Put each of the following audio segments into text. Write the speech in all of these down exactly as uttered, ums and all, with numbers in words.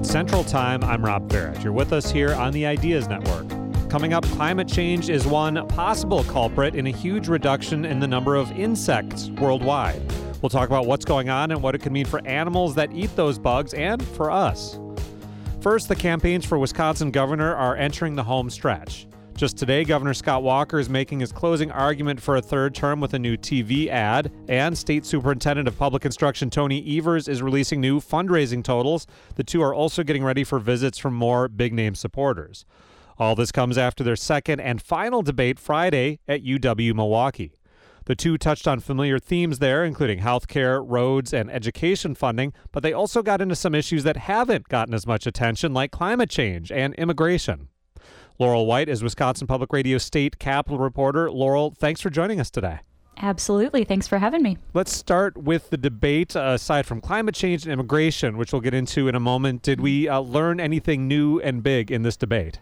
It's Central Time. I'm Rob Farrett. You're with us here on the Ideas Network. Coming up, climate change is one possible culprit in a huge reduction in the number of insects worldwide. We'll talk about what's going on and what it could mean for animals that eat those bugs and for us. First, the campaigns for Wisconsin governor are entering the home stretch. Just today, Governor Scott Walker is making his closing argument for a third term with a new T V ad, and State Superintendent of Public Instruction Tony Evers is releasing new fundraising totals. The two are also getting ready for visits from more big-name supporters. All this comes after their second and final debate Friday at U W-Milwaukee. The two touched on familiar themes there, including healthcare, roads, and education funding, but they also got into some issues that haven't gotten as much attention, like climate change and immigration. Laurel White is Wisconsin Public Radio State Capitol reporter. Laurel, thanks for joining us today. Absolutely. Thanks for having me. Let's start with the debate. Uh, aside from climate change and immigration, which we'll get into in a moment, did we uh, learn anything new and big in this debate?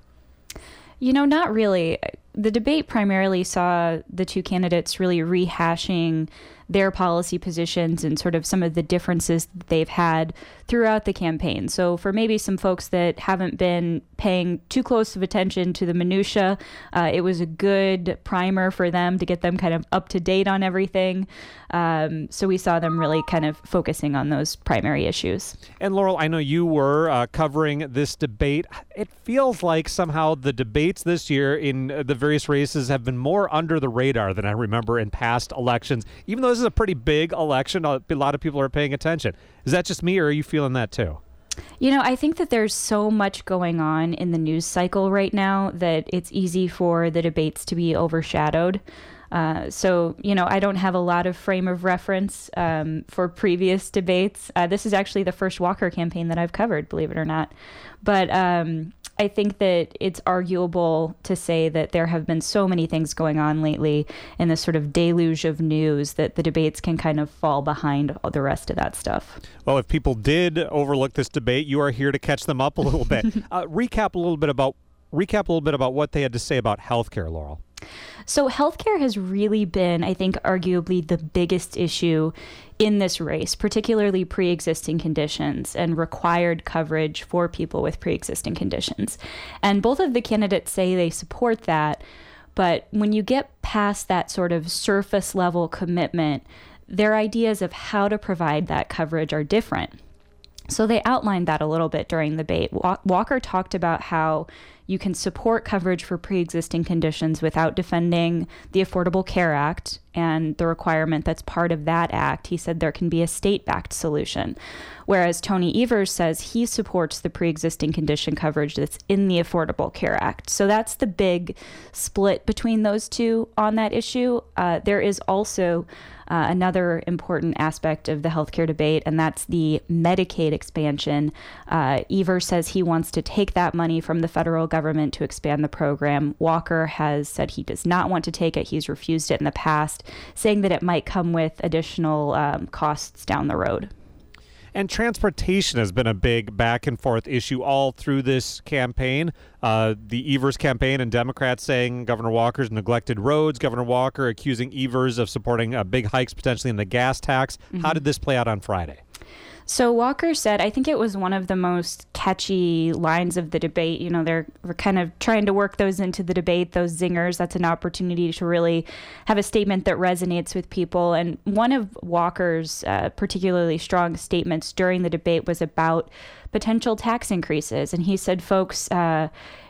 You know, not really. The debate primarily saw the two candidates really rehashing their policy positions and sort of some of the differences that they've had throughout the campaign. So for maybe some folks that haven't been paying too close of attention to the minutia, uh, it was a good primer for them to get them kind of up to date on everything. Um, so we saw them really kind of focusing on those primary issues. And Laurel, I know you were uh, covering this debate. It feels like somehow the debates this year in the various races have been more under the radar than I remember in past elections. Even though this is a pretty big election, a lot of people are paying attention. Is that just me, or are you feeling that too? You know, I think that there's so much going on in the news cycle right now that it's easy for the debates to be overshadowed. Uh, so, you know, I don't have a lot of frame of reference um, for previous debates. Uh, this is actually the first Walker campaign that I've covered, believe it or not. But um, I think that it's arguable to say that there have been so many things going on lately in this sort of deluge of news that the debates can kind of fall behind all the rest of that stuff. Well, if people did overlook this debate, you are here to catch them up a little bit. uh, recap a little bit about recap a little bit about what they had to say about healthcare, Laurel. So healthcare has really been, I think, arguably the biggest issue in this race, particularly pre-existing conditions and required coverage for people with pre-existing conditions. And both of the candidates say they support that. But when you get past that sort of surface level commitment, their ideas of how to provide that coverage are different. So they outlined that a little bit during the debate. Walker talked about how you can support coverage for pre-existing conditions without defending the Affordable Care Act and the requirement that's part of that act. He said there can be a state-backed solution. Whereas Tony Evers says he supports the pre-existing condition coverage that's in the Affordable Care Act. So that's the big split between those two on that issue. Uh, there is also Uh, another important aspect of the healthcare debate, and that's the Medicaid expansion. Uh, Evers says he wants to take that money from the federal government to expand the program. Walker has said he does not want to take it. He's refused it in the past, saying that it might come with additional um, costs down the road. And transportation has been a big back and forth issue all through this campaign. Uh, the Evers campaign and Democrats saying Governor Walker's neglected roads. Governor Walker accusing Evers of supporting uh, big hikes potentially in the gas tax. Mm-hmm. How did this play out on Friday? So Walker said, I think it was one of the most catchy lines of the debate. You know, they're we're kind of trying to work those into the debate, those zingers. That's an opportunity to really have a statement that resonates with people. And one of Walker's uh, particularly strong statements during the debate was about potential tax increases. And he said, folks, uh,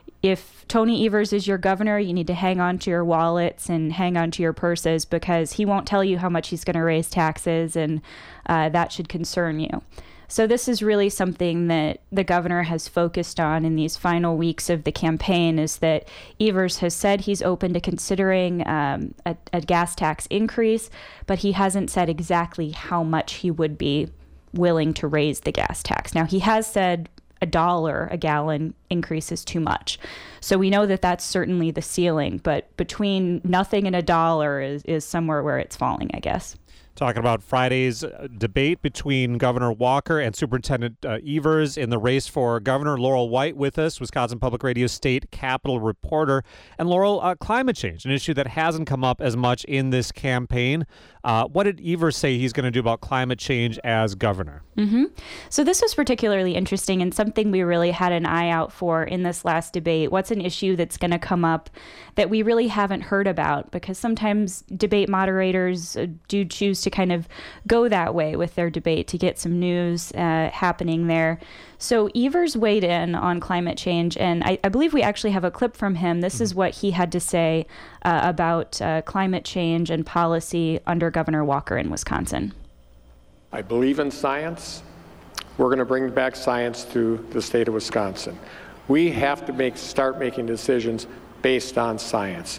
if Tony Evers is your governor, you need to hang on to your wallets and hang on to your purses, because he won't tell you how much he's going to raise taxes, and uh, that should concern you. So this is really something that the governor has focused on in these final weeks of the campaign, is that Evers has said he's open to considering um, a, a gas tax increase, but he hasn't said exactly how much he would be willing to raise the gas tax. Now, he has said a dollar a gallon increase is too much. So we know that that's certainly the ceiling, but between nothing and a dollar is, is somewhere where it's falling, I guess. Talking about Friday's uh, debate between Governor Walker and Superintendent uh, Evers in the race for governor. Laurel White with us, Wisconsin Public Radio state Capitol reporter. And Laurel, uh, climate change, an issue that hasn't come up as much in this campaign. Uh, what did Evers say he's going to do about climate change as governor? Mm-hmm. So this was particularly interesting and something we really had an eye out for in this last debate. What's an issue that's going to come up that we really haven't heard about? Because sometimes debate moderators uh, do choose to kind of go that way with their debate to get some news uh, happening there. So Evers weighed in on climate change, and I, I believe we actually have a clip from him. This mm-hmm. is what he had to say uh, about uh, climate change and policy under Governor Walker in Wisconsin. I believe in science. We're going to bring back science to the state of Wisconsin. We have to make start making decisions based on science.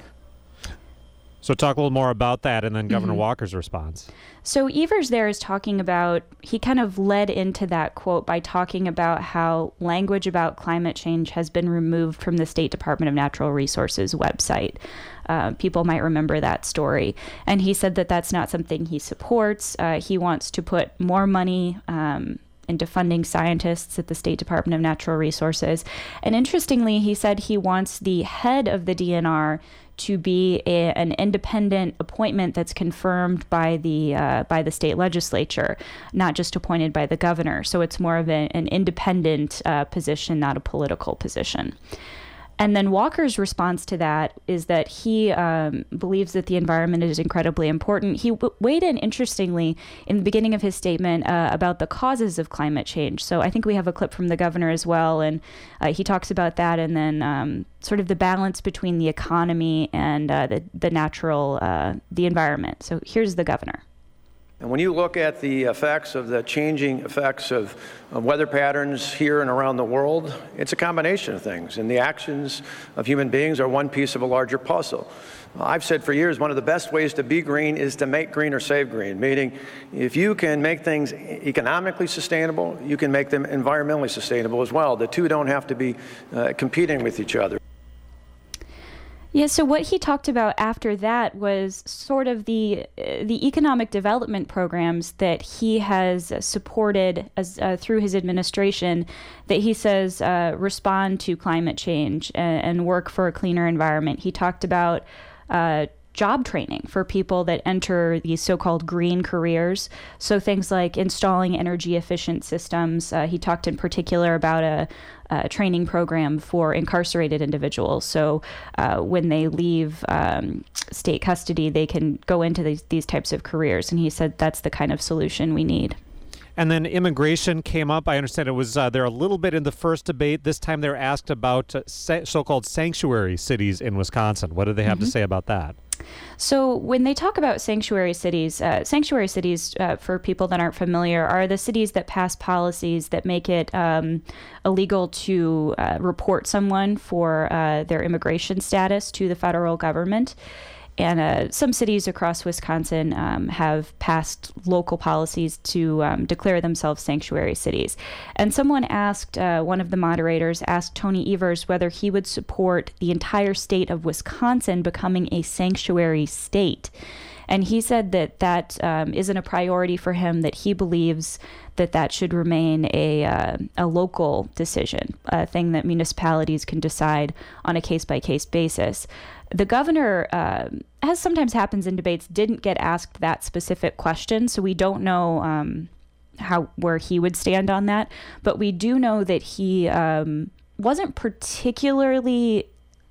So talk a little more about that and then Governor mm-hmm. Walker's response. So Evers there is talking about, he kind of led into that quote by talking about how language about climate change has been removed from the State Department of Natural Resources website. Uh, people might remember that story. And he said that that's not something he supports. Uh, he wants to put more money um, into funding scientists at the State Department of Natural Resources. And interestingly, he said he wants the head of the D N R to be a, an independent appointment that's confirmed by the uh, by the state legislature, not just appointed by the governor. So it's more of a, an independent uh, position, not a political position. And then Walker's response to that is that he um, believes that the environment is incredibly important. He w- weighed in, interestingly, in the beginning of his statement uh, about the causes of climate change. So I think we have a clip from the governor as well, and uh, he talks about that, and then um, sort of the balance between the economy and uh, the, the natural, uh, the environment. So here's the governor. And when you look at the effects of the changing effects of, of weather patterns here and around the world, it's a combination of things. And the actions of human beings are one piece of a larger puzzle. I've said for years, one of the best ways to be green is to make green or save green, meaning if you can make things economically sustainable, you can make them environmentally sustainable as well. The two don't have to be uh, competing with each other. Yeah, so what he talked about after that was sort of the uh, the economic development programs that he has supported as uh, through his administration that he says uh, respond to climate change and, and work for a cleaner environment. He talked about uh, job training for people that enter these so-called green careers. So things like installing energy efficient systems. Uh, he talked in particular about a, a training program for incarcerated individuals. So uh, when they leave um, state custody, they can go into these, these types of careers. And he said that's the kind of solution we need. And then immigration came up. I understand it was uh, there a little bit in the first debate. This time they're asked about uh, sa- so-called sanctuary cities in Wisconsin. What do they have mm-hmm. to say about that? So when they talk about sanctuary cities, uh, sanctuary cities, uh, for people that aren't familiar, are the cities that pass policies that make it um, illegal to uh, report someone for uh, their immigration status to the federal government. And uh, some cities across Wisconsin um, have passed local policies to um, declare themselves sanctuary cities. And someone asked, uh, one of the moderators asked Tony Evers whether he would support the entire state of Wisconsin becoming a sanctuary state. And he said that that um, isn't a priority for him, that he believes that that should remain a, uh, a local decision, a thing that municipalities can decide on a case-by-case basis. The governor, uh, as sometimes happens in debates, didn't get asked that specific question, so we don't know um, how where he would stand on that. But we do know that he um, wasn't particularly,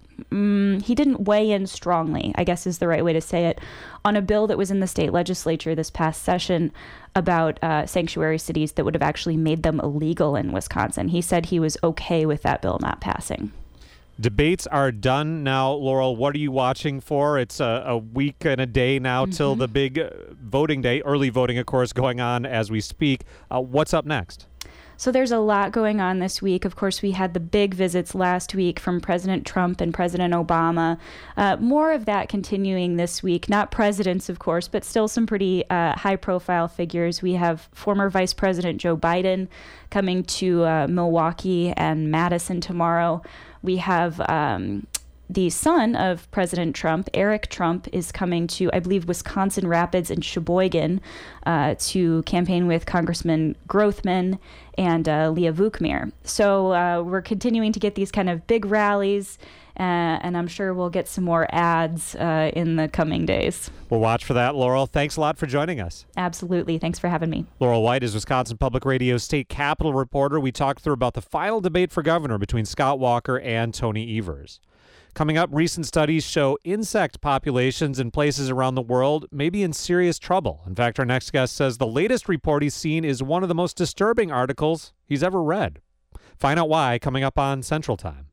um, he didn't weigh in strongly, I guess is the right way to say it, on a bill that was in the state legislature this past session about uh, sanctuary cities that would have actually made them illegal in Wisconsin. He said he was okay with that bill not passing. Debates are done now, Laurel. What are you watching for? It's a, a week and a day now mm-hmm. till the big voting day, early voting, of course, going on as we speak. Uh, what's up next? So there's a lot going on this week. Of course, we had the big visits last week from President Trump and President Obama. Uh, more of that continuing this week. Not presidents, of course, but still some pretty uh, high-profile figures. We have former Vice President Joe Biden coming to uh, Milwaukee and Madison tomorrow. We have um, the son of President Trump, Eric Trump, is coming to, I believe, Wisconsin Rapids and Sheboygan uh, to campaign with Congressman Grothman and uh, Leah Vukmir. So uh, we're continuing to get these kind of big rallies, uh, and I'm sure we'll get some more ads uh, in the coming days. We'll watch for that, Laurel. Thanks a lot for joining us. Absolutely. Thanks for having me. Laurel White is Wisconsin Public Radio's state capitol reporter. We talked through about the final debate for governor between Scott Walker and Tony Evers. Coming up, recent studies show insect populations in places around the world may be in serious trouble. In fact, our next guest says the latest report he's seen is one of the most disturbing articles he's ever read. Find out why coming up on Central Time.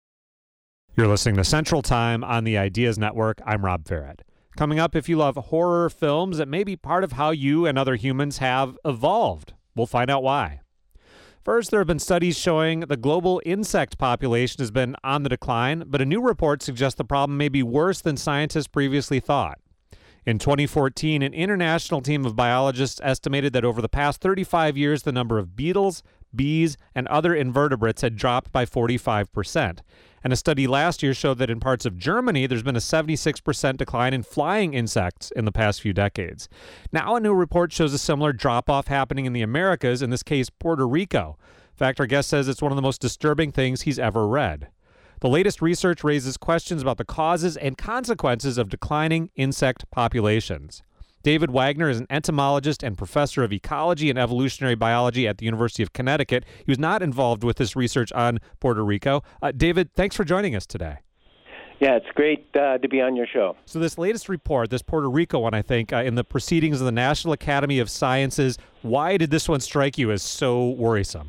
You're listening to Central Time on the Ideas Network. I'm Rob Farrett. Coming up, if you love horror films, it may be part of how you and other humans have evolved. We'll find out why. First, there have been studies showing the global insect population has been on the decline, but a new report suggests the problem may be worse than scientists previously thought. In twenty fourteen, an international team of biologists estimated that over the past thirty-five years, the number of beetles, bees, and other invertebrates had dropped by forty-five percent. And a study last year showed that in parts of Germany, there's been a seventy-six percent decline in flying insects in the past few decades. Now, a new report shows a similar drop-off happening in the Americas, in this case, Puerto Rico. In fact, our guest says it's one of the most disturbing things he's ever read. The latest research raises questions about the causes and consequences of declining insect populations. David Wagner is an entomologist and professor of ecology and evolutionary biology at the University of Connecticut. He was not involved with this research on Puerto Rico. Uh, David, thanks for joining us today. Yeah, it's great uh, to be on your show. So this latest report, this Puerto Rico one, I think, uh, in the Proceedings of the National Academy of Sciences, why did this one strike you as so worrisome?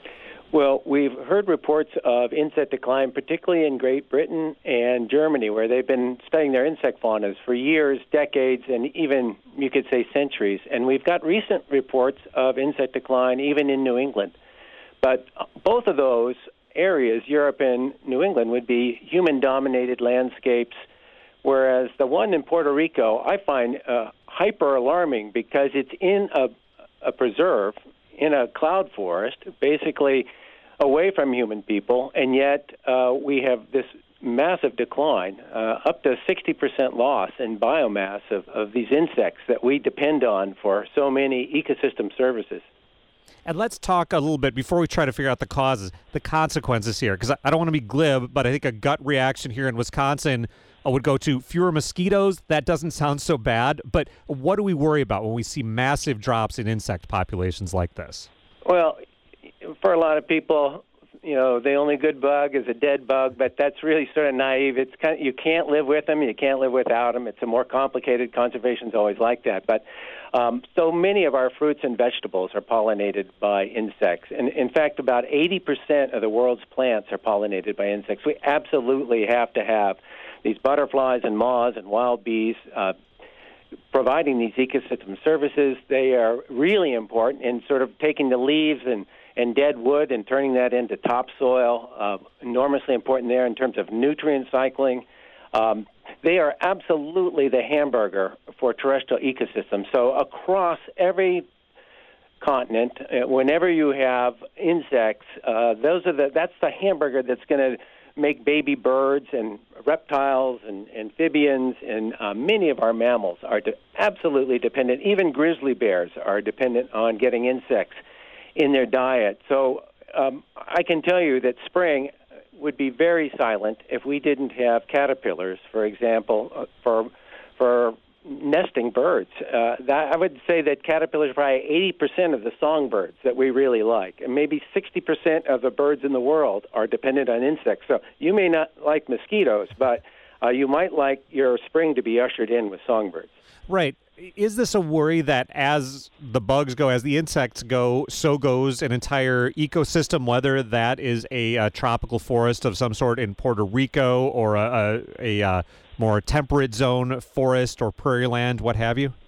Well, we've heard reports of insect decline, particularly in Great Britain and Germany, where they've been studying their insect faunas for years, decades, and even, you could say, centuries. And we've got recent reports of insect decline even in New England. But both of those areas, Europe and New England, would be human-dominated landscapes, whereas the one in Puerto Rico I find uh, hyper-alarming because it's in a, a preserve, in a cloud forest, basically away from human people, and yet uh, we have this massive decline, uh, up to sixty percent loss in biomass of, of these insects that we depend on for so many ecosystem services. And let's talk a little bit, before we try to figure out the causes, the consequences here, because I, I don't want to be glib, but I think a gut reaction here in Wisconsin uh, would go to fewer mosquitoes. That doesn't sound so bad, but what do we worry about when we see massive drops in insect populations like this? Well, for a lot of people, you know, the only good bug is a dead bug, but that's really sort of naive. It's kind of, you can't live with them, you can't live without them. It's a more complicated, conservation's always like that. But um, so many of our fruits and vegetables are pollinated by insects. And in fact, about eighty percent of the world's plants are pollinated by insects. We absolutely have to have these butterflies and moths and wild bees uh, providing these ecosystem services. They are really important in sort of taking the leaves and and dead wood and turning that into topsoil, uh, enormously important there in terms of nutrient cycling. Um, they are absolutely the hamburger for terrestrial ecosystems. So across every continent, uh, whenever you have insects, uh, those are the that's the hamburger that's going to make baby birds and reptiles and amphibians, and uh, many of our mammals are de- absolutely dependent. Even grizzly bears are dependent on getting insects in their diet. So um, I can tell you that spring would be very silent if we didn't have caterpillars, for example, uh, for for nesting birds. Uh, that, I would say that caterpillars are probably eighty percent of the songbirds that we really like, and maybe sixty percent of the birds in the world are dependent on insects. So you may not like mosquitoes, but uh, you might like your spring to be ushered in with songbirds. Right. Is this a worry that as the bugs go, as the insects go, so goes an entire ecosystem, whether that is a, a tropical forest of some sort in Puerto Rico or a, a, a uh, more temperate zone forest or prairie land, what have you?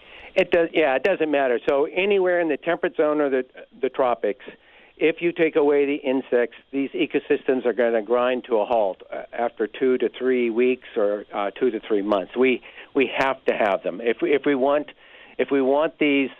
It does. Yeah, it doesn't matter. So anywhere in the temperate zone or the the tropics, if you take away the insects, these ecosystems are going to grind to a halt after two to three weeks or uh, two to three months. We we have to have them if we if we want if we want these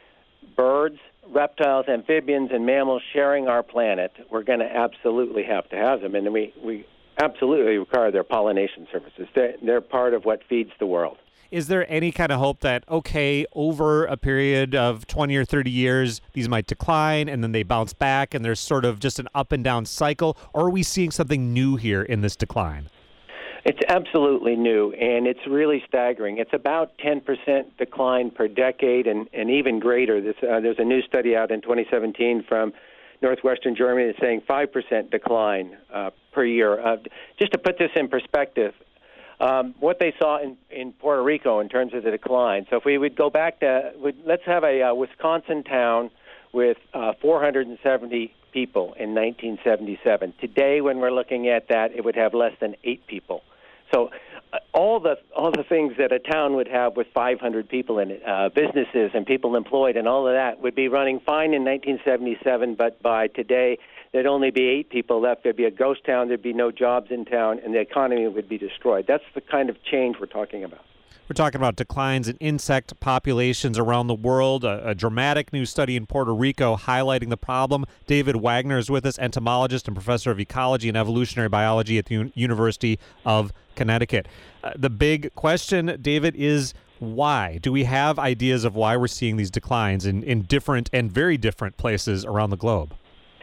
birds, reptiles, amphibians, and mammals sharing our planet. We're going to absolutely have to have them, and we we absolutely require their pollination services. They're, they're part of what feeds the world. Is there any kind of hope that, okay, over a period of twenty or thirty years, these might decline and then they bounce back and there's sort of just an up and down cycle? Or are we seeing something new here in this decline? It's absolutely new, and it's really staggering. It's about ten percent decline per decade and, and even greater. This, uh, there's a new study out in twenty seventeen from Northwestern Germany that's saying five percent decline uh, per year. Uh, just to put this in perspective, Um, what they saw in, in Puerto Rico in terms of the decline. So if we would go back to, let's have a uh, Wisconsin town with uh, four hundred seventy people in nineteen seventy-seven. Today, when we're looking at that, it would have less than eight people. So uh, all the all the things that a town would have with five hundred people in it, uh, businesses and people employed and all of that, would be running fine in nineteen seventy-seven, but by today, there'd only be eight people left. There'd be a ghost town. There'd be no jobs in town, and the economy would be destroyed. That's the kind of change we're talking about. We're talking about declines in insect populations around the world, a, a dramatic new study in Puerto Rico highlighting the problem. David Wagner is with us, entomologist and professor of ecology and evolutionary biology at the U- University of Connecticut. Uh, the big question, David, is why? Do we have ideas of why we're seeing these declines in, in different and very different places around the globe?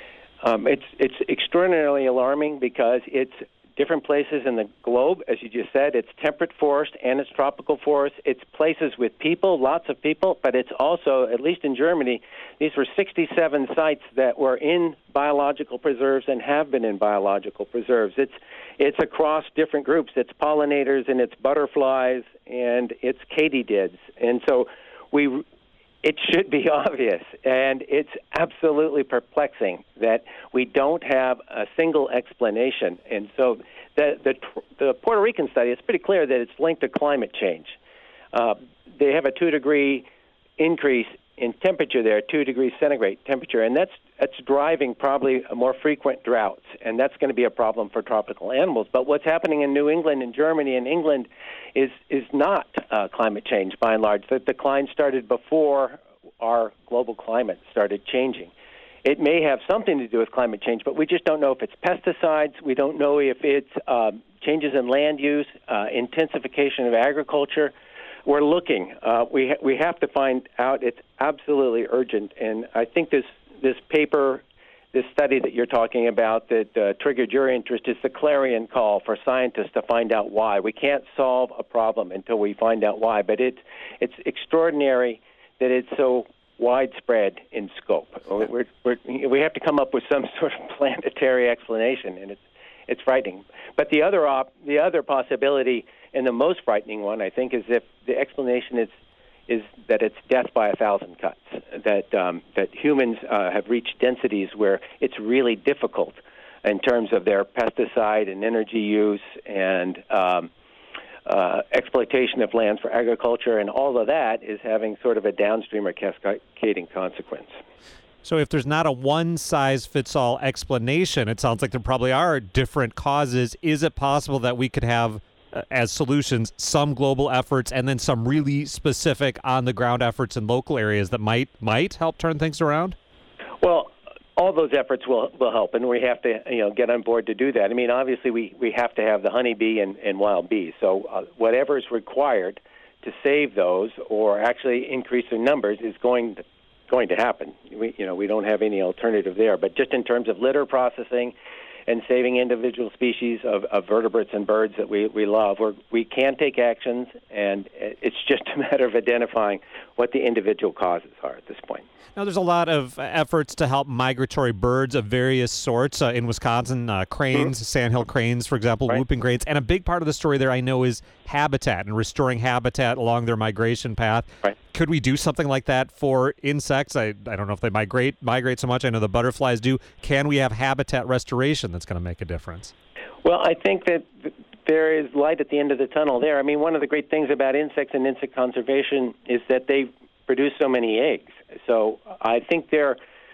Um, it's it's extraordinarily alarming because it's different places in the globe, as you just said. It's temperate forest and it's tropical forest. It's places with people, lots of people, but it's also, at least in Germany, these were sixty-seven sites that were in biological preserves and have been in biological preserves. It's it's across different groups. It's pollinators and it's butterflies and it's katydids. And so we... It should be obvious, and it's absolutely perplexing that we don't have a single explanation. And so the the, the Puerto Rican study, it's pretty clear that it's linked to climate change. Uh, they have a two-degree increase in temperature there, two degrees centigrade temperature, and that's that's driving probably a more frequent droughts, and that's going to be a problem for tropical animals. But what's happening in New England and Germany and England is is not uh, climate change, by and large. The decline started before our global climate started changing. It may have something to do with climate change, but we just don't know if it's pesticides. We don't know if it's um, changes in land use, uh, intensification of agriculture. We're looking. Uh, we ha- we have to find out. It's absolutely urgent, and I think this this paper, this study that you're talking about that uh, triggered your interest is the clarion call for scientists to find out why. We can't solve a problem until we find out why, but it's it's extraordinary that it's so widespread in scope. We're, we're, we have to come up with some sort of planetary explanation, and it's it's frightening. But the other op- the other possibility, and the most frightening one, I think, is if the explanation is is that it's death by a thousand cuts. That um, that humans uh, have reached densities where it's really difficult in terms of their pesticide and energy use and um, uh, exploitation of lands for agriculture, and all of that is having sort of a downstream or cascading consequence. So if there's not a one-size-fits-all explanation, it sounds like there probably are different causes. Is it possible that we could have, uh, as solutions, some global efforts and then some really specific on-the-ground efforts in local areas that might might help turn things around? Well, all those efforts will will help, and we have to you know get on board to do that. I mean, obviously, we, we have to have the honeybee and, and wild bees. So uh, whatever is required to save those or actually increase their numbers is going to going to happen. We, you know, we don't have any alternative there. But just in terms of litter processing and saving individual species of, of vertebrates and birds that we, we love, we're, we can take actions, and it's just a matter of identifying what the individual causes are at this point. Now, there's a lot of efforts to help migratory birds of various sorts. Uh, in Wisconsin, uh, cranes, mm-hmm. sandhill cranes, for example, right. whooping cranes. And a big part of the story there, I know, is habitat and restoring habitat along their migration path. Right. Could we do something like that for insects? I, I don't know if they migrate migrate so much. I know the butterflies do. Can we have habitat restoration that's going to make a difference? Well, I think that there is light at the end of the tunnel there. I mean, one of the great things about insects and insect conservation is that they produce so many eggs. So I think their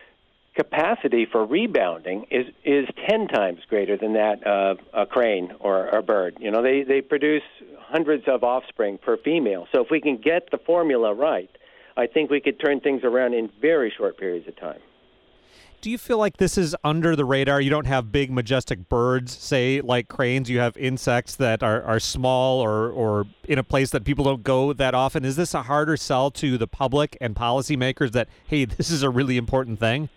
capacity for rebounding is, is ten times greater than that of a crane or a bird. You know, they, they produce hundreds of offspring per female. So if we can get the formula right, I think we could turn things around in very short periods of time. Do you feel like this is under the radar? You don't have big, majestic birds, say, like cranes. You have insects that are, are small or, or in a place that people don't go that often. Is this a harder sell to the public and policymakers that, hey, this is a really important thing?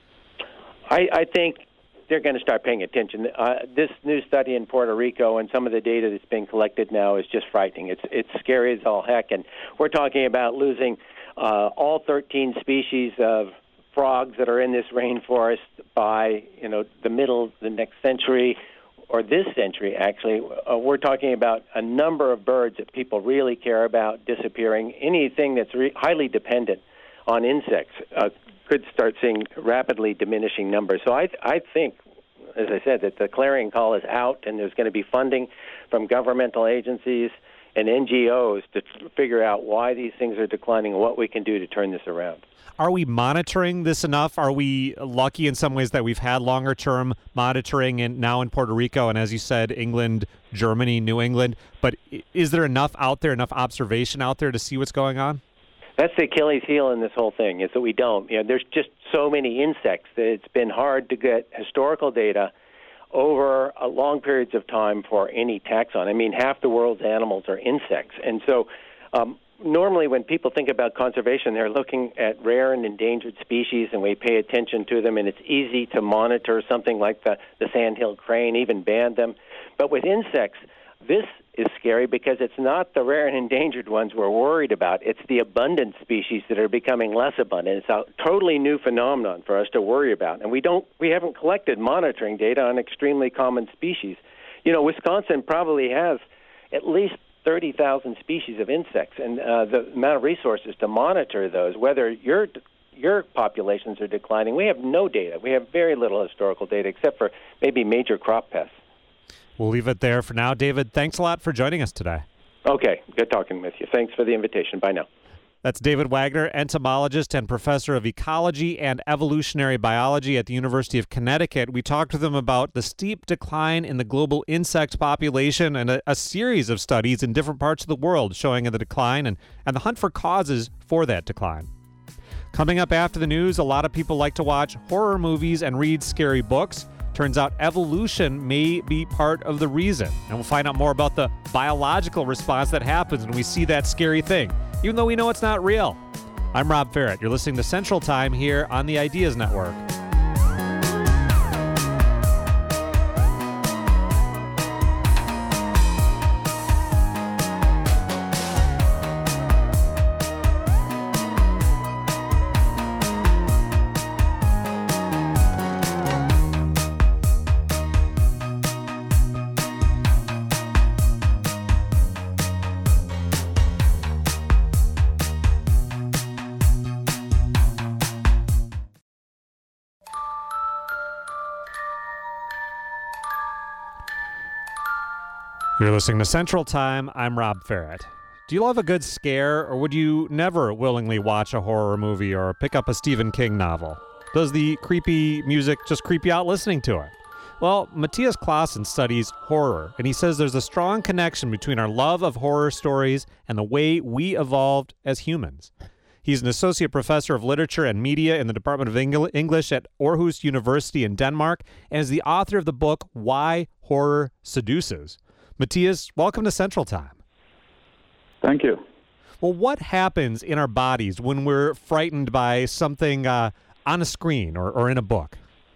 I, I think they're going to start paying attention. Uh, this new study in Puerto Rico and some of the data that's being collected now is just frightening. It's it's scary as all heck, and we're talking about losing uh, all thirteen species of frogs that are in this rainforest by you know the middle of the next century, or this century actually. Uh, we're talking about a number of birds that people really care about disappearing. Anything that's re- highly dependent on insects uh, could start seeing rapidly diminishing numbers. So I, I think, as I said, that the clarion call is out, and there's going to be funding from governmental agencies and N G Os to figure out why these things are declining and what we can do to turn this around. Are we monitoring this enough? Are we lucky in some ways that we've had longer-term monitoring in, now in Puerto Rico and, as you said, England, Germany, New England? But is there enough out there, enough observation out there to see what's going on? That's the Achilles heel in this whole thing, is that we don't. You know, there's just so many insects that it's been hard to get historical data over a long periods of time for any taxon. I mean, half the world's animals are insects. And so um, normally when people think about conservation, they're looking at rare and endangered species, and we pay attention to them, and it's easy to monitor something like the, the sandhill crane, even ban them. But with insects, this is scary because it's not the rare and endangered ones we're worried about. It's the abundant species that are becoming less abundant. It's a totally new phenomenon for us to worry about. And we don't, we haven't collected monitoring data on extremely common species. You know, Wisconsin probably has at least thirty thousand species of insects, and uh, the amount of resources to monitor those, whether your your populations are declining, we have no data. We have very little historical data except for maybe major crop pests. We'll leave it there for now. David, thanks a lot for joining us today. Okay, good talking with you. Thanks for the invitation. Bye now. That's David Wagner, entomologist and professor of ecology and evolutionary biology at the University of Connecticut. We talked with him about the steep decline in the global insect population and a, a series of studies in different parts of the world showing the decline and, and the hunt for causes for that decline. Coming up after the news, a lot of people like to watch horror movies and read scary books. Turns out evolution may be part of the reason. And we'll find out more about the biological response that happens when we see that scary thing, even though we know it's not real. I'm Rob Ferrett. You're listening to Central Time here on the Ideas Network. You're listening to Central Time. I'm Rob Ferrett. Do you love a good scare, or would you never willingly watch a horror movie or pick up a Stephen King novel? Does the creepy music just creep you out listening to it? Well, Matthias Claassen studies horror, and he says there's a strong connection between our love of horror stories and the way we evolved as humans. He's an associate professor of literature and media in the Department of Engl- English at Aarhus University in Denmark, and is the author of the book Why Horror Seduces. Matthias, welcome to Central Time. Thank you. Well, what happens in our bodies when we're frightened by something uh, on a screen or, or in a book?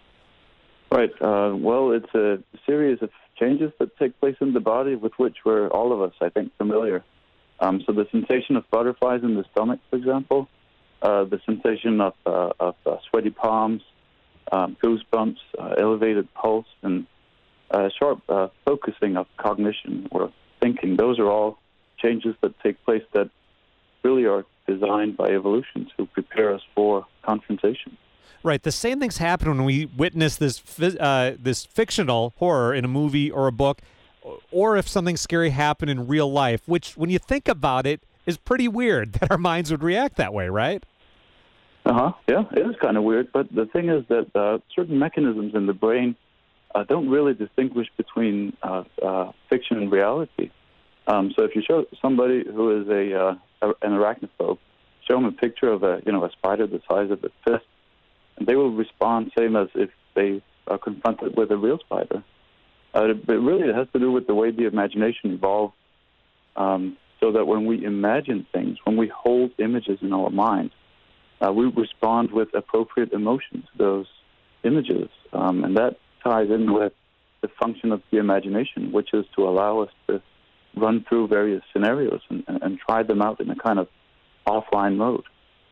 Right. Uh, well, it's a series of changes that take place in the body with which we're all of us, I think, familiar. Um, so the sensation of butterflies in the stomach, for example, uh, the sensation of, uh, of uh, sweaty palms, um, goosebumps, uh, elevated pulse, and Uh, sharp uh, focusing of cognition or thinking. Those are all changes that take place that really are designed by evolution to prepare us for confrontation. Right. The same things happen when we witness this uh, this fictional horror in a movie or a book, or if something scary happened in real life, which, when you think about it, is pretty weird that our minds would react that way, right? Uh-huh. Yeah, it is kind of weird. But the thing is that uh, certain mechanisms in the brain Uh, don't really distinguish between uh, uh, fiction and reality. Um, so if you show somebody who is a, uh, a an arachnophobe, show them a picture of a you know a spider the size of a fist, and they will respond same as if they are confronted with a real spider. Uh, but really, it has to do with the way the imagination evolved, um, so that when we imagine things, when we hold images in our mind, uh, we respond with appropriate emotion to those images, um, and that ties in with the function of the imagination, which is to allow us to run through various scenarios and, and, and try them out in a kind of offline mode.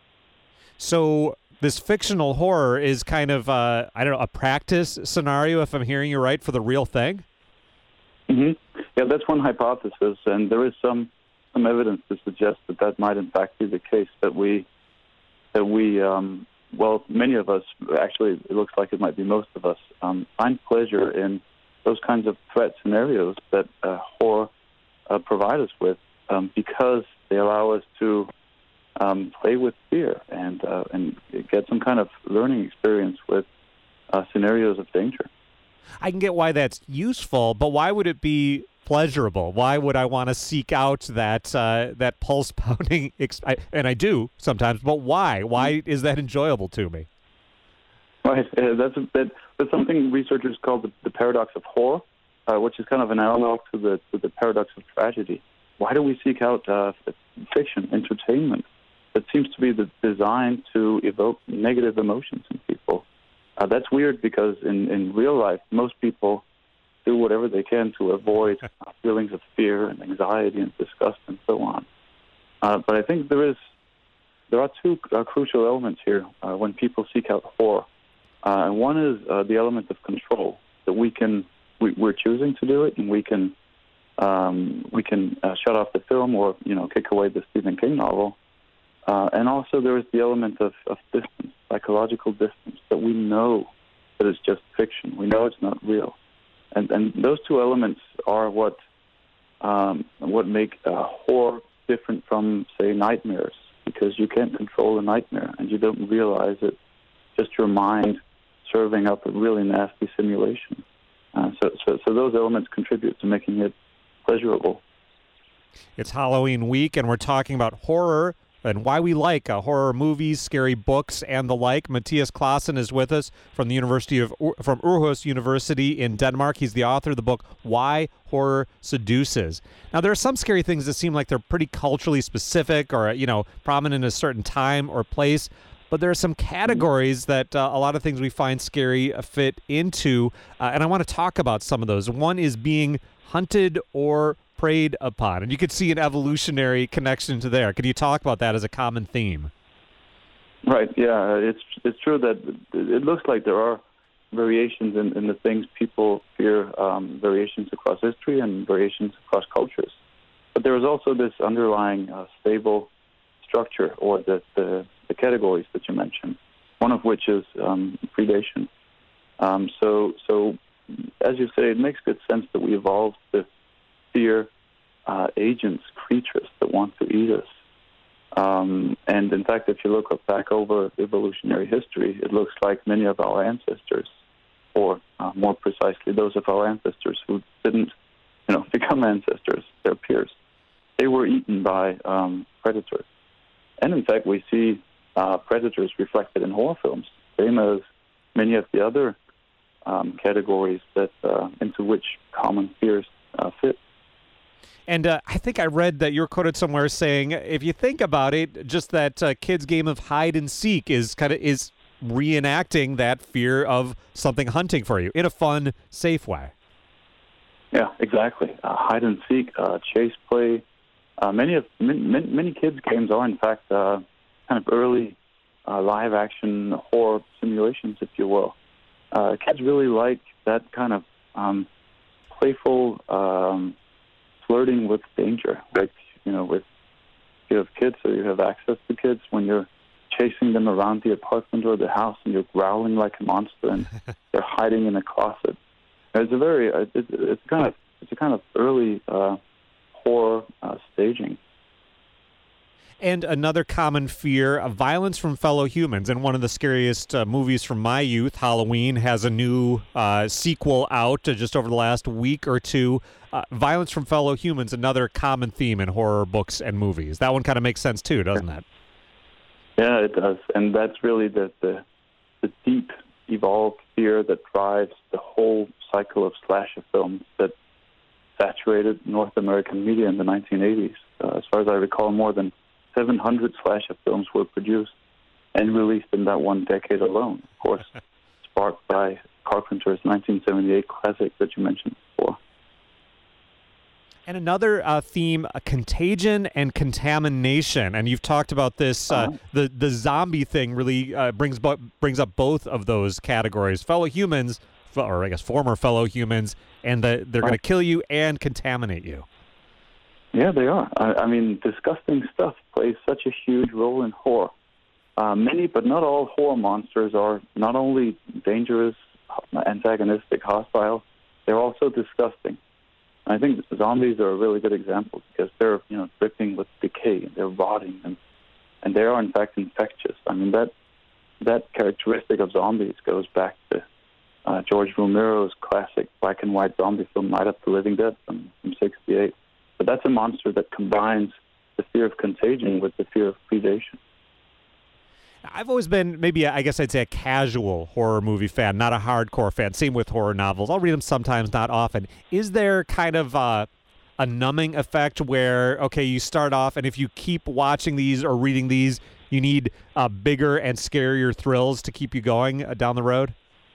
So this fictional horror is kind of, uh, I don't know, a practice scenario, if I'm hearing you right, for the real thing? Mm-hmm. Yeah, that's one hypothesis, and there is some some evidence to suggest that that might in fact be the case, that we, that we um, well, many of us, actually it looks like it might be most of us, um, find pleasure in those kinds of threat scenarios that uh, horror uh, provide us with, um, because they allow us to Um, play with fear and uh, and get some kind of learning experience with uh, scenarios of danger. I can get why that's useful, but why would it be pleasurable? Why would I want to seek out that uh, that pulse pounding? Ex- I, and I do sometimes, but why? Why is that enjoyable to me? Right, uh, that's a, that, that's something researchers call the, the paradox of horror, uh, which is kind of an analog to the to the paradox of tragedy. Why do we seek out uh, fiction, entertainment, that seems to be the, designed to evoke negative emotions in people? Uh, that's weird because in, in real life, most people do whatever they can to avoid uh, feelings of fear and anxiety and disgust and so on. Uh, but I think there is there are two uh, crucial elements here uh, when people seek out horror. Uh, and one is uh, the element of control, that we can we, we're choosing to do it, and we can um, we can uh, shut off the film or you know kick away the Stephen King novel. Uh, and also there is the element of, of distance, psychological distance, that we know that it's just fiction. We know it's not real. And and those two elements are what um, what make uh, horror different from, say, nightmares, because you can't control a nightmare and you don't realize it. Just your mind serving up a really nasty simulation. Uh, so, so, so those elements contribute to making it pleasurable. It's Halloween week, and we're talking about horror and why we like uh, horror movies, scary books, and the like. Mathias Claesen is with us from the University of from Aarhus University in Denmark. He's the author of the book Why Horror Seduces. Now, there are some scary things that seem like they're pretty culturally specific, or you know, prominent in a certain time or place. But there are some categories that uh, a lot of things we find scary fit into, uh, and I want to talk about some of those. One is being hunted or preyed upon, and you could see an evolutionary connection to there. Could you talk about that as a common theme? Right. Yeah, it's it's true that it looks like there are variations in, in the things people fear, um, variations across history and variations across cultures. But there is also this underlying uh, stable structure, or the, the the categories that you mentioned. One of which is um, predation. Um, so so as you say, it makes good sense that we evolved to fear uh, agents, creatures that want to eat us. Um, and in fact, if you look back over evolutionary history, it looks like many of our ancestors, or uh, more precisely, those of our ancestors who didn't, you know, become ancestors, their peers, they were eaten by um, predators. And in fact, we see uh, predators reflected in horror films, same as many of the other um, categories that uh, into which common fears uh, fit. And uh, I think I read that you're quoted somewhere saying, if you think about it, just that uh, kids' game of hide and seek is kind of is reenacting that fear of something hunting for you in a fun, safe way. Yeah, exactly. Uh, hide and seek, uh, chase play. Uh, many of many, many kids' games are in fact uh, kind of early uh, live-action horror simulations, if you will. Uh, kids really like that kind of um, playful. Um, flirting with danger, like, you know, with, you have kids, so you have access to kids when you're chasing them around the apartment or the house and you're growling like a monster and they're hiding in a closet. It's a very, uh, it's, it's kind of, it's a kind of early uh, horror uh, staging. And another common fear, uh, violence from fellow humans. And one of the scariest uh, movies from my youth, Halloween, has a new uh, sequel out uh, just over the last week or two. Uh, violence from fellow humans, another common theme in horror books and movies. That one kind of makes sense too, doesn't it? Yeah, it does. And that's really the, the the deep, evolved fear that drives the whole cycle of slasher films that saturated North American media in the nineteen eighties. Uh, as far as I recall, more than seven hundred slasher films were produced and released in that one decade alone. Of course, sparked by Carpenter's nineteen seventy-eight classic that you mentioned before. And another uh, theme, uh, contagion and contamination. And you've talked about this. Uh, uh-huh. The the zombie thing really uh, brings bo- brings up both of those categories. Fellow humans, or I guess former fellow humans, and the, they're going to kill you and contaminate you. Yeah, they are. I, I mean, disgusting stuff plays such a huge role in horror. Uh, many, but not all, horror monsters are not only dangerous, antagonistic, hostile, they're also disgusting. I think zombies are a really good example because they're, you know, dripping with decay and they're rotting and and they are in fact infectious. I mean that that characteristic of zombies goes back to uh, George Romero's classic black and white zombie film Night of the Living Dead from, from sixty-eight. But that's a monster that combines the fear of contagion with the fear of predation. I've always been maybe, I guess I'd say, a casual horror movie fan, not a hardcore fan. Same with horror novels. I'll read them sometimes, not often. Is there kind of uh, a numbing effect where, okay, you start off, and if you keep watching these or reading these, you need uh, bigger and scarier thrills to keep you going uh, down the road?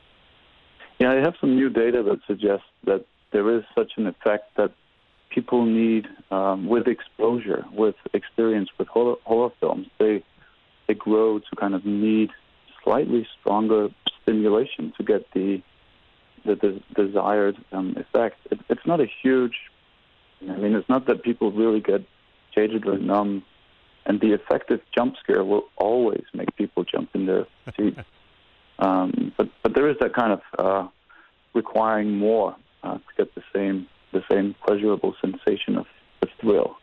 Yeah, I have some new data that suggests that there is such an effect that people need um, with exposure, with experience with horror, horror films. They they grow to kind of need slightly stronger stimulation to get the the, the desired um, effect. It, it's not a huge, I mean, it's not that people really get jaded or numb, and the effective jump scare will always make people jump in their seats. um, but but there is that kind of uh, requiring more uh, to get the same the same pleasurable sensation of, of thrill.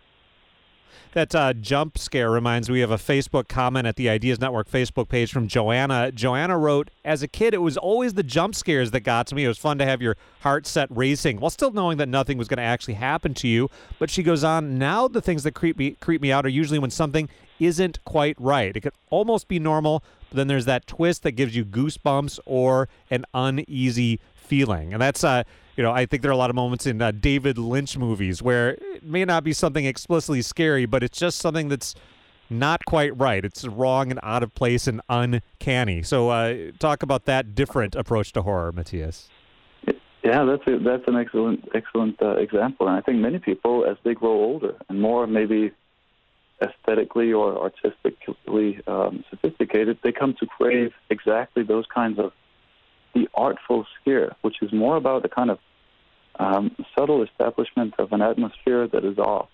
That uh, jump scare reminds me of a Facebook comment at the Ideas Network Facebook page from Joanna. Joanna wrote, as a kid, it was always the jump scares that got to me. It was fun to have your heart set racing while still knowing that nothing was going to actually happen to you. But she goes on, now the things that creep me, creep me out are usually when something isn't quite right. It could almost be normal, but then there's that twist that gives you goosebumps or an uneasy feeling. And that's, uh, you know, I think there are a lot of moments in uh, David Lynch movies where it may not be something explicitly scary, but it's just something that's not quite right. It's wrong and out of place and uncanny. So uh, talk about that different approach to horror, Matthias. Yeah, that's a, that's an excellent excellent uh, example. And I think many people, as they grow older and more maybe aesthetically or artistically um, sophisticated, they come to crave exactly those kinds of the artful scare, which is more about a kind of um, subtle establishment of an atmosphere that is off.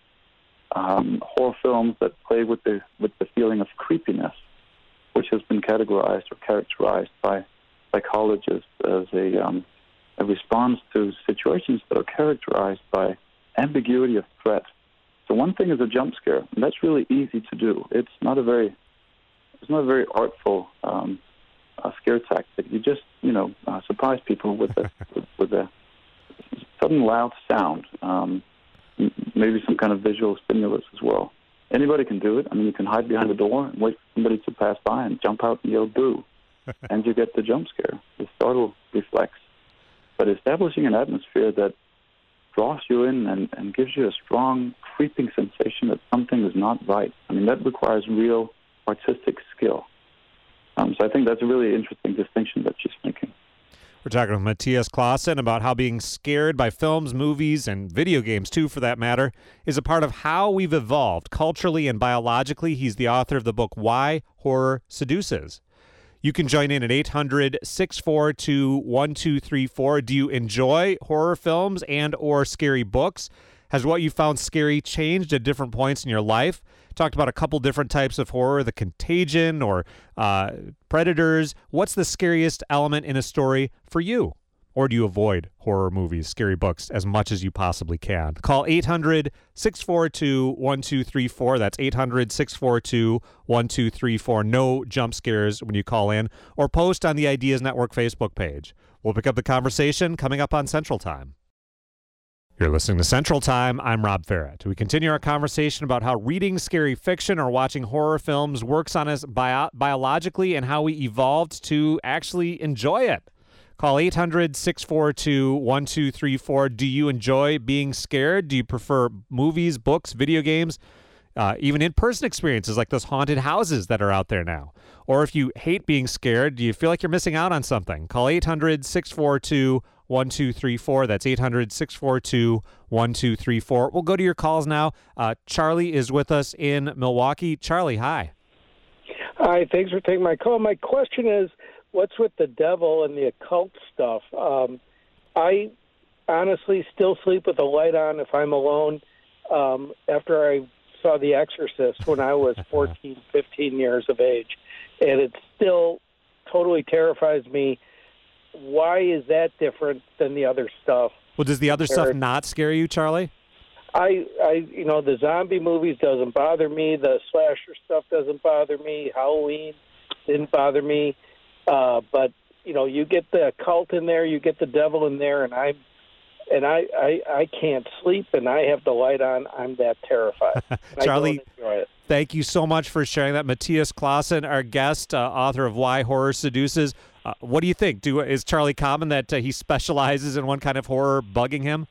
Um, horror films that play with the with the feeling of creepiness, which has been categorized or characterized by psychologists as a, um, a response to situations that are characterized by ambiguity of threat. So one thing is a jump scare, and that's really easy to do. It's not a very it's not a very artful um, uh, scare tactic. You just you know uh, surprise people with a with, with a sudden loud sound. Um, maybe some kind of visual stimulus as well. Anybody can do it. I mean, you can hide behind a door and wait for somebody to pass by and jump out and yell boo, and you get the jump scare, the startle reflex. But establishing an atmosphere that draws you in and, and gives you a strong, creeping sensation that something is not right, I mean, that requires real artistic skill. Um, so I think that's a really interesting distinction that she's making. We're talking with Matthias Claesen about how being scared by films, movies, and video games, too, for that matter, is a part of how we've evolved culturally and biologically. He's the author of the book, Why Horror Seduces. You can join in at eight hundred, six four two, one two three four. Do you enjoy horror films and or scary books? Has what you found scary changed at different points in your life? Talked about a couple different types of horror, the contagion or uh, predators. What's the scariest element in a story for you? Or do you avoid horror movies, scary books as much as you possibly can? Call eight hundred, six four two, one two three four. That's eight hundred, six four two, one two three four. No jump scares when you call in. Or post on the Ideas Network Facebook page. We'll pick up the conversation coming up on Central Time. You're listening to Central Time. I'm Rob Farrett. We continue our conversation about how reading scary fiction or watching horror films works on us bio- biologically and how we evolved to actually enjoy it. Call eight hundred, six four two, one two three four. Do you enjoy being scared? Do you prefer movies, books, video games, uh, even in-person experiences like those haunted houses that are out there now? Or if you hate being scared, do you feel like you're missing out on something? Call eight hundred, six four two, one two three four. That's eight hundred, six four two, one two three four. We'll go to your calls now. Uh, Charlie is with us in Milwaukee. Charlie, hi. Hi, thanks for taking my call. My question is, what's with the devil and the occult stuff? Um, I honestly still sleep with the light on if I'm alone. Um, after I saw The Exorcist when I was fourteen, fifteen years of age, and it still totally terrifies me. Why is that different than the other stuff? Well, does the other stuff not scare you, Charlie? I, I, you know, the zombie movies doesn't bother me. The slasher stuff doesn't bother me. Halloween didn't bother me. Uh, but you know, you get the occult in there, you get the devil in there, and I, and I, I, I can't sleep, and I have the light on. I'm that terrified. Charlie, I don't enjoy it. Thank you so much for sharing that. Matthias Clausen, our guest, uh, author of Why Horror Seduces. Uh, what do you think? Do is Charlie common that uh, he specializes in one kind of horror bugging him?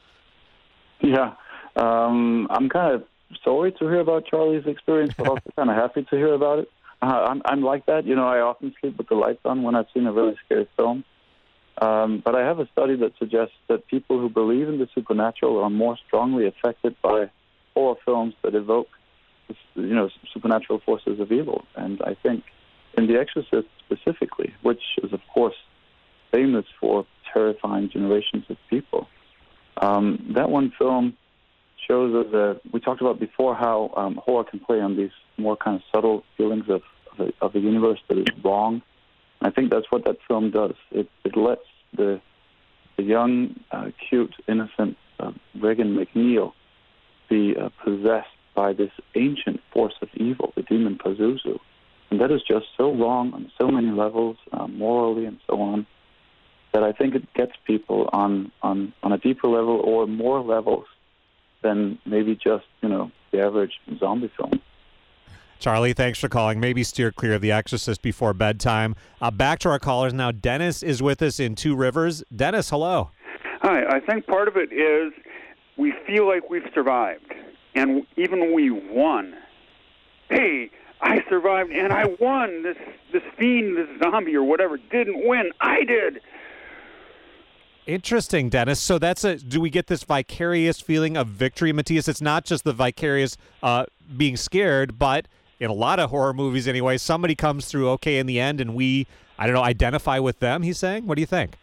Yeah, um, I'm kind of sorry to hear about Charlie's experience, but also kind of happy to hear about it. Uh, I'm, I'm like that. You know, I often sleep with the lights on when I've seen a really scary film. Um, but I have a study that suggests that people who believe in the supernatural are more strongly affected by horror films that evoke, you know, supernatural forces of evil. And I think in The Exorcist specifically, which is, of course, famous for terrifying generations of people, um, that one film shows us, uh, we talked about before how um, horror can play on these more kind of subtle feelings of, of, a, of a universe that is wrong. And I think that's what that film does. It, it lets the, the young, uh, cute, innocent uh, Regan McNeil be uh, possessed by this ancient force of evil, the demon Pazuzu. And that is just so wrong on so many levels, uh, morally and so on, that I think it gets people on, on, on a deeper level or more levels than maybe just, you know, the average zombie film. Charlie, thanks for calling. Maybe steer clear of The Exorcist before bedtime. Uh, back to our callers now. Dennis is with us in Two Rivers. Dennis, hello. Hi. I think part of it is we feel like we've survived. And even when we won, hey, I survived and I won. This this fiend, this zombie or whatever didn't win. I did. Interesting, Dennis. So that's a. Do we get this vicarious feeling of victory, Matthias? It's not just the vicarious uh, being scared, but in a lot of horror movies anyway, somebody comes through okay in the end, and we, I don't know, identify with them, he's saying? What do you think?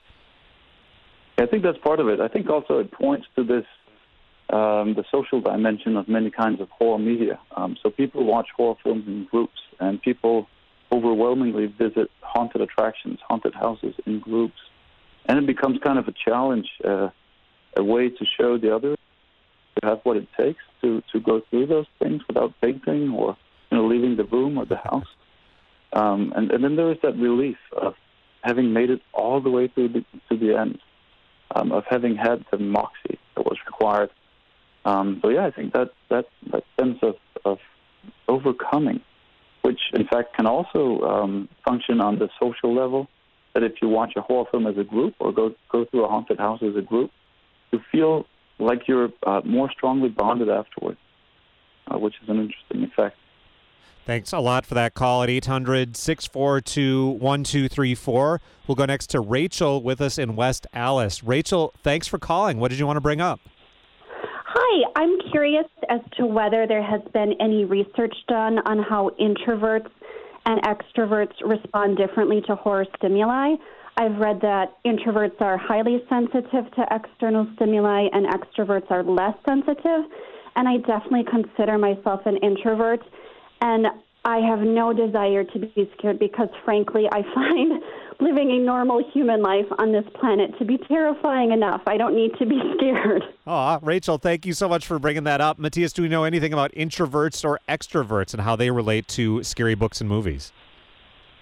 I think that's part of it. I think also it points to this, um, the social dimension of many kinds of horror media. Um, so people watch horror films in groups, and people overwhelmingly visit haunted attractions, haunted houses in groups. And it becomes kind of a challenge, uh, a way to show the others to have what it takes to, to go through those things without fainting or, you know, leaving the room or the house. Um, and, and then there is that relief of having made it all the way through the, to the end, um, of having had the moxie that was required. Um, so, yeah, I think that, that, that sense of, of overcoming, which, in fact, can also um, function on the social level, that if you watch a horror film as a group or go go through a haunted house as a group, you feel like you're uh, more strongly bonded afterwards, uh, which is an interesting effect. Thanks a lot for that call at eight hundred, six four two, one two three four. We'll go next to Rachel with us in West Allis. Rachel, thanks for calling. What did you want to bring up? Hi, I'm curious as to whether there has been any research done on how introverts and extroverts respond differently to horror stimuli. I've read that introverts are highly sensitive to external stimuli and extroverts are less sensitive. And I definitely consider myself an introvert. And I have no desire to be scared because, frankly, I find living a normal human life on this planet to be terrifying enough. I don't need to be scared. Oh, Rachel, thank you so much for bringing that up. Matthias, do we know anything about introverts or extroverts and how they relate to scary books and movies?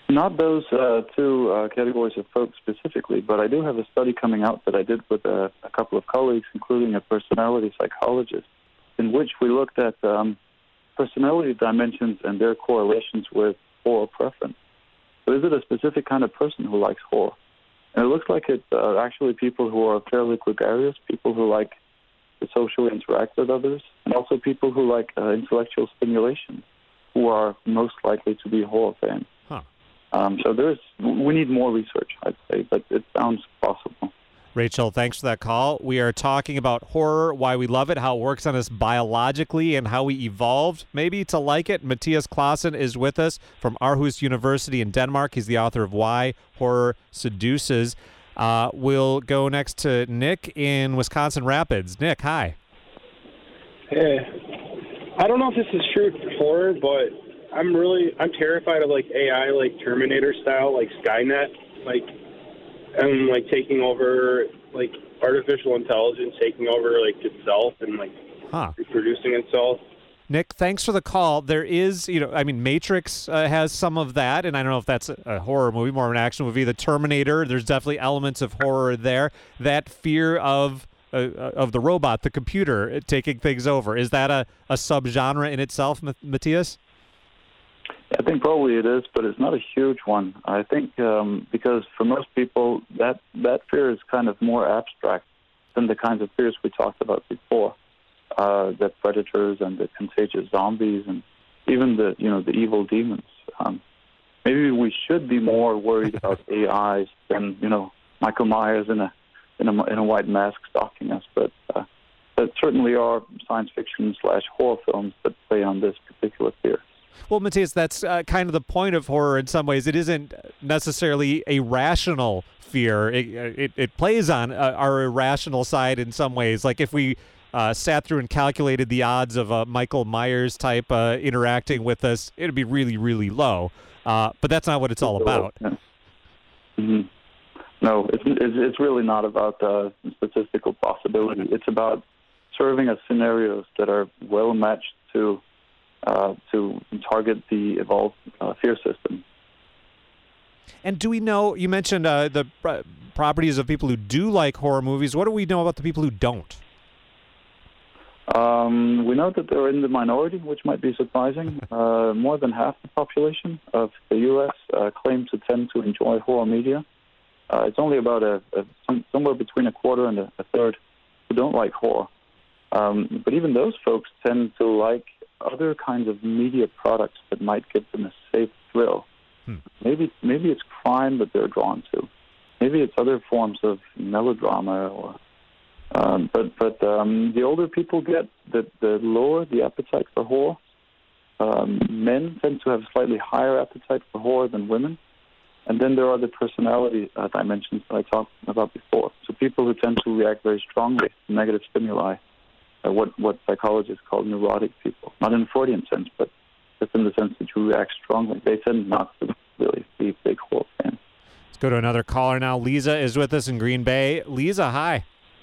Not those uh, two uh, categories of folks specifically, but I do have a study coming out that I did with a, a couple of colleagues, including a personality psychologist, in which we looked at um, personality dimensions and their correlations with horror preference. So is it a specific kind of person who likes horror? And it looks like it's uh, actually people who are fairly gregarious, people who like to socially interact with others, and also people who like uh, intellectual stimulation, who are most likely to be horror fans. Huh. Um, so there is, we need more research, I'd say, but it sounds possible. Rachel, thanks for that call. We are talking about horror, why we love it, how it works on us biologically, and how we evolved maybe to like it. Matthias Claassen is with us from Aarhus University in Denmark. He's the author of Why Horror Seduces. Uh, we'll go next to Nick in Wisconsin Rapids. Nick, hi. Hey. I don't know if this is true for horror, but I'm really, I'm terrified of, like, A I, like, Terminator style, like, Skynet, like, and, like, taking over, like, artificial intelligence taking over, like, itself and, like, huh. reproducing itself. Nick, thanks for the call. There is, you know, I mean, Matrix uh, has some of that, and I don't know if that's a, a horror movie, more of an action movie. The Terminator, there's definitely elements of horror there. That fear of uh, of the robot, the computer, taking things over. Is that a, a subgenre in itself, Matthias? I think probably it is, but it's not a huge one. I think um, because for most people, that, that fear is kind of more abstract than the kinds of fears we talked about before. Uh, the predators and the contagious zombies and even the, you know, the evil demons. Um, maybe we should be more worried about A Is than, you know, Michael Myers in a in a, in a white mask stalking us. But uh, there certainly are science fiction slash horror films that play on this particular fear. Well, Matthias, that's uh, kind of the point of horror in some ways. It isn't necessarily a rational fear. It, it, it plays on uh, our irrational side in some ways. Like if we uh, sat through and calculated the odds of a Michael Myers type uh, interacting with us, it would be really, really low. Uh, but that's not what it's all about. Yeah. Mm-hmm. No, it's, it's it's really not about uh, statistical possibility. It's about serving as scenarios that are well matched to uh, to target the evolved uh, fear system. And do we know, you mentioned uh, the pr- properties of people who do like horror movies. What do we know about the people who don't? Um, we know that they're in the minority, which might be surprising. Uh, more than half the population of the U S uh, claim to tend to enjoy horror media. Uh, it's only about a, a some, somewhere between a quarter and a, a third who don't like horror. Um, but even those folks tend to like other kinds of media products that might give them a safe thrill. Hmm. Maybe maybe it's crime that they're drawn to. Maybe it's other forms of melodrama. Or um, but but um, the older people get, the the lower the appetite for horror. Um, men tend to have a slightly higher appetite for horror than women. And then there are the personality uh, dimensions that I talked about before. So people who tend to react very strongly to negative stimuli, uh, what, what psychologists call neurotic people. Not in a Freudian sense, but just in the sense that you react strongly. They tend not to really be big horror fans. Let's go to another caller now. Lisa is with us in Green Bay. Lisa, hi.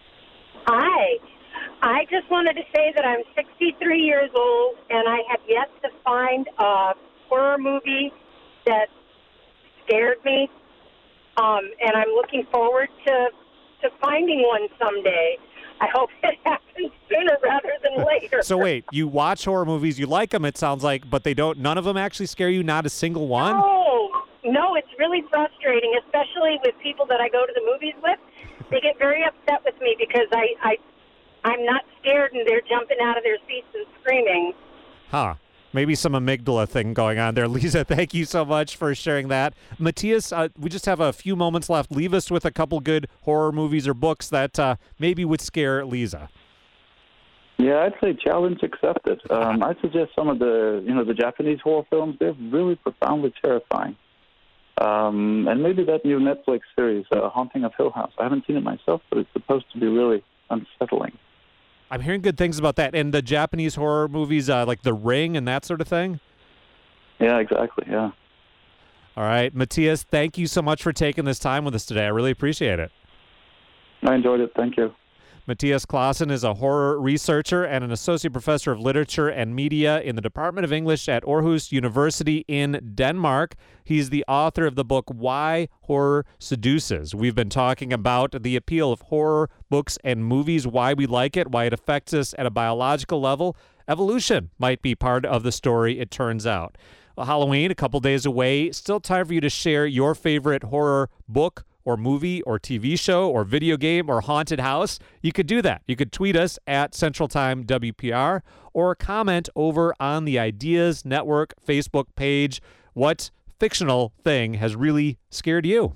Hi. I just wanted to say that I'm sixty-three years old, and I have yet to find a horror movie that scared me, um, and I'm looking forward to to finding one someday. I hope it happens sooner rather than later. So wait, you watch horror movies, you like them, it sounds like, but they don't. None of them actually scare you. Not a single one. No, no, it's really frustrating, especially with people that I go to the movies with. They get very upset with me because I, I I'm not scared, and they're jumping out of their seats and screaming. Huh. Maybe some amygdala thing going on there. Lisa, thank you so much for sharing that. Matthias, uh, we just have a few moments left. Leave us with a couple good horror movies or books that uh, maybe would scare Lisa. Yeah, I'd say challenge accepted. Um, I suggest some of the, you know, the Japanese horror films. They're really profoundly terrifying. Um, and maybe that new Netflix series, uh, Haunting of Hill House. I haven't seen it myself, but it's supposed to be really unsettling. I'm hearing good things about that. And the Japanese horror movies, uh, like The Ring and that sort of thing? Yeah, exactly, yeah. All right. Matthias, thank you so much for taking this time with us today. I really appreciate it. I enjoyed it. Thank you. Matthias Clausen is a horror researcher and an associate professor of literature and media in the Department of English at Aarhus University in Denmark. He's the author of the book Why Horror Seduces. We've been talking about the appeal of horror books and movies, why we like it, why it affects us at a biological level. Evolution might be part of the story, it turns out. Well, Halloween, a couple days away. Still time for you to share your favorite horror book or movie or T V show or video game or haunted house. You could do that. You could tweet us at Central Time W P R or comment over on the Ideas Network Facebook page. What fictional thing has really scared you?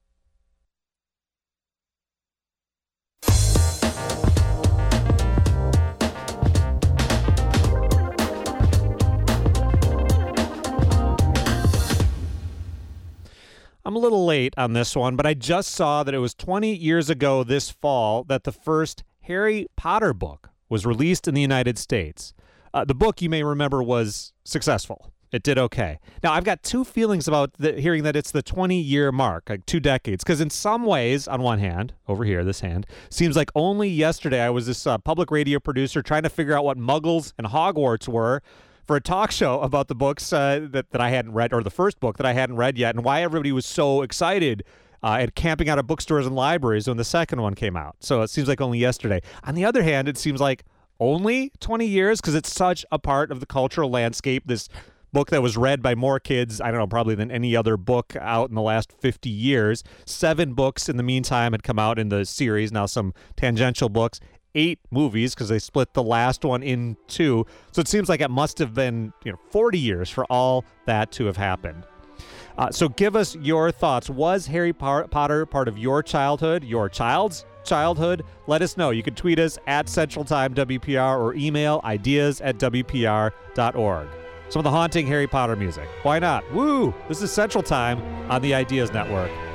I'm a little late on this one, but I just saw that it was twenty years ago this fall that the first Harry Potter book was released in the United States. Uh, the book, you may remember, was successful. It did okay. Now, I've got two feelings about the, hearing that it's the twenty-year mark, like two decades, because in some ways, on one hand, over here, this hand, seems like only yesterday I was this uh, public radio producer trying to figure out what Muggles and Hogwarts were for a talk show about the books uh, that, that I hadn't read, or the first book that I hadn't read yet, and why everybody was so excited uh, and camping out at bookstores and libraries when the second one came out. So it seems like only yesterday. On the other hand, it seems like only twenty years, because it's such a part of the cultural landscape, this book that was read by more kids, I don't know, probably than any other book out in the last fifty years. Seven books in the meantime had come out in the series, now some tangential books. Eight movies, because they split the last one in two. So it seems like it must have been, you know, forty years for all that to have happened. Uh, so give us your thoughts. Was Harry Potter part of your childhood, your child's childhood? Let us know. You can tweet us at Central Time W P R or email ideas at W P R dot org. Some of the haunting Harry Potter music. Why not? Woo! This is Central Time on the Ideas Network.